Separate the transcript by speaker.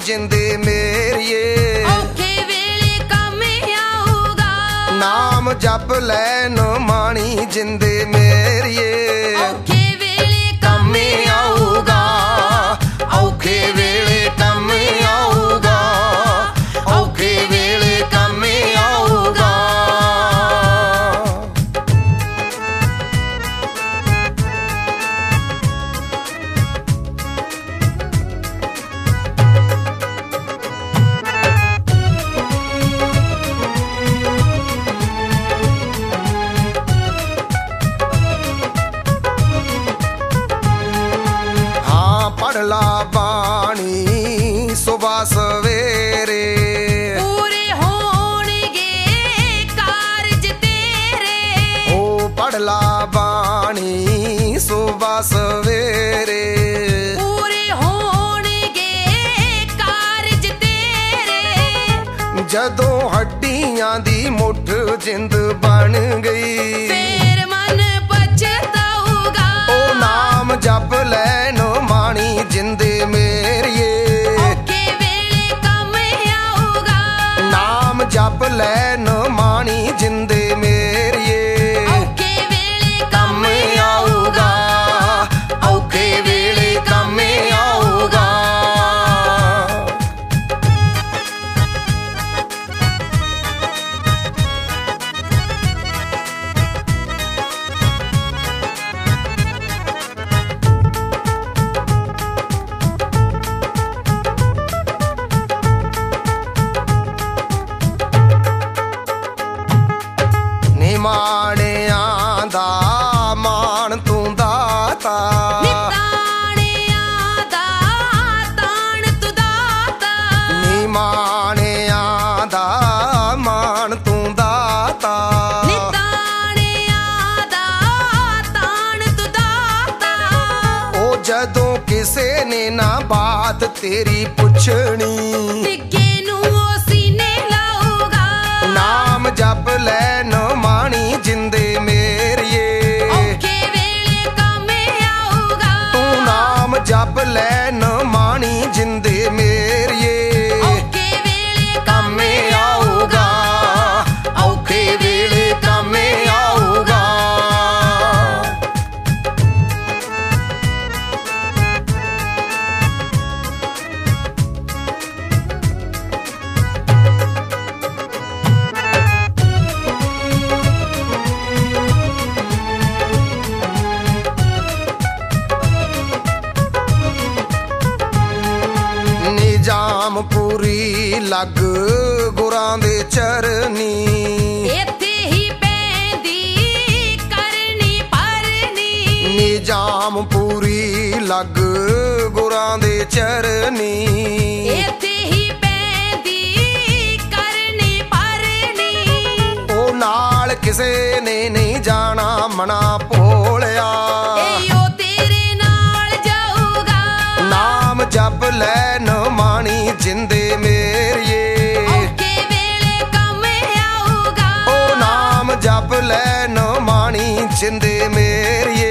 Speaker 1: ਜਿੰਦੇ ਮੇਰੀਏ।
Speaker 2: ਔਖੇ ਵੇਲੇ ਕੰਮ ਆਊਗਾ,
Speaker 1: ਨਾਮ ਜਪ ਲੈਨ ਮਾਣੀ ਜਿੰਦੇ ਮੇਰੀਏ।
Speaker 2: ਔਖੇ ਵੇਲੇ
Speaker 1: ਕੰਮ ਆਊਗਾ, ਔਖੇ ਵੇਲੇ ਕੰਮ ਆਊਗਾ, ਔਖੇ ਵੇਲੇ ਕੰਮ ਆਊਗਾ। ਪੜ੍ਹ ਲਾ ਬਾਣੀ ਸੁਬਹ ਸਵੇਰੇ,
Speaker 2: ਪੂਰੇ ਹੋਣਗੇ ਕਾਰਜ ਤੇਰੇ।
Speaker 1: ਓ ਪੜ੍ਹ ਲਾ ਬਾਣੀ ਸੁਬਹ ਸਵੇਰੇ,
Speaker 2: ਪੂਰੇ ਹੋਣਗੇ ਕਾਰਜ ਤੇਰੇ।
Speaker 1: ਜਦੋਂ ਹੱਡੀਆਂ ਦੀ ਮੁੱਠ ਜਿੰਦ ਬਣ ਗਈ,
Speaker 2: ਫੇਰ ਮਨ ਪਛਤਾਊਗਾ।
Speaker 1: ਓ ਨਾਮ ਜਪ ਲੈਨ ਮਾਣੀ ਜਿੰਦੇ ਮੇਰੀਏ।
Speaker 2: ਔਖੇ ਵੇਲੇ ਕੰਮ ਆਊਗਾ,
Speaker 1: ਨਾਮ ਜਪ ਲੈਨ ਮਾਣੀ ਜਿੰਦੇ ਮੇਰੀਏ।
Speaker 2: ਔਖੇ ਵੇਲੇ
Speaker 1: ਕੰਮ ਆਊਗਾ, ਔਖੇ ਵੇਲੇ ਕੰਮ ਆਊਗਾ। ਮਾਣਿਆਂ ਦਾ ਮਾਣ ਤੂੰ ਦਾਤਾ,
Speaker 2: ਨਿਤਾਣਿਆਂ ਦਾ ਤਾਣ ਤੂੰ ਦਾਤਾ।
Speaker 1: ਨੀ ਮਾਣਿਆਂ ਦਾ ਮਾਣ ਤੂੰ ਦਾਤਾ,
Speaker 2: ਨਿਤਾਣਿਆਂ ਦਾ ਤਾਣ ਤੂੰ ਦਾਤਾ।
Speaker 1: ਉਹ ਜਦੋਂ ਕਿਸੇ ਨੇ ਨਾ ਬਾਤ ਤੇਰੀ ਪੁੱਛਣੀ,
Speaker 2: ਟਿੱਕੇ ਨੂੰ ਉਹ ਸੀਨੇ ਲਾਊਗਾ।
Speaker 1: ਨਾਮ ਜਪ ਲੈਨ ਮਾਣੀ ਜਿੰਦੇ ਮੇਰੀਏ।
Speaker 2: ਔਖੇ ਵੇਲੇ ਕੰਮ ਆਊਗਾ,
Speaker 1: ਤੂੰ ਨਾਮ ਜਪ ਲੈਨ ਮਾਣੀ ਜਿੰਦੇ ਮੇਰੀਏ।
Speaker 2: ਔਖੇ ਵੇਲੇ
Speaker 1: ਕੰਮ ਆਊਗਾ, ਔਖੇ ਵੇਲੇ ਕੰਮ ਆਊਗਾ। ਨਿਜਾਮ ਪੂਰੀ ਲੱਗ ਗੁਰਾਂ ਦੇ ਚਰਨੀ,
Speaker 2: ਇੱਥੇ ਹੀ ਪੈਂਦੀ ਕਰਨੀ ਪਰਨੀ।
Speaker 1: ਨਿਜਾਮ ਪੂਰੀ ਲੱਗ ਗੁਰਾਂ ਦੇ ਚਰਨੀ,
Speaker 2: ਇੱਥੇ ਹੀ ਪੈਂਦੀ ਕਰਨੀ ਪਰਨੀ।
Speaker 1: ਉਹ ਨਾਲ ਕਿਸੇ ਨੇ ਨਹੀਂ ਜਾਣਾ ਮਨਾ ਭੋਲਿਆ,
Speaker 2: ਇਹੋ ਤੇਰੇ ਨਾਲ ਜਾਊਗਾ।
Speaker 1: ਨਾਮ ਜਪ ਲੈਨ ਮਾਣੀ ਜਿੰਦੇ ਮੇਰੀਏ।
Speaker 2: ਔਖੇ ਵੇਲੇ ਕੰਮ ਆਊਗਾ,
Speaker 1: ਉਹ ਨਾਮ ਜਪ ਲੈਨ ਮਾਣੀ ਜਿੰਦੇ ਮੇਰੀਏ।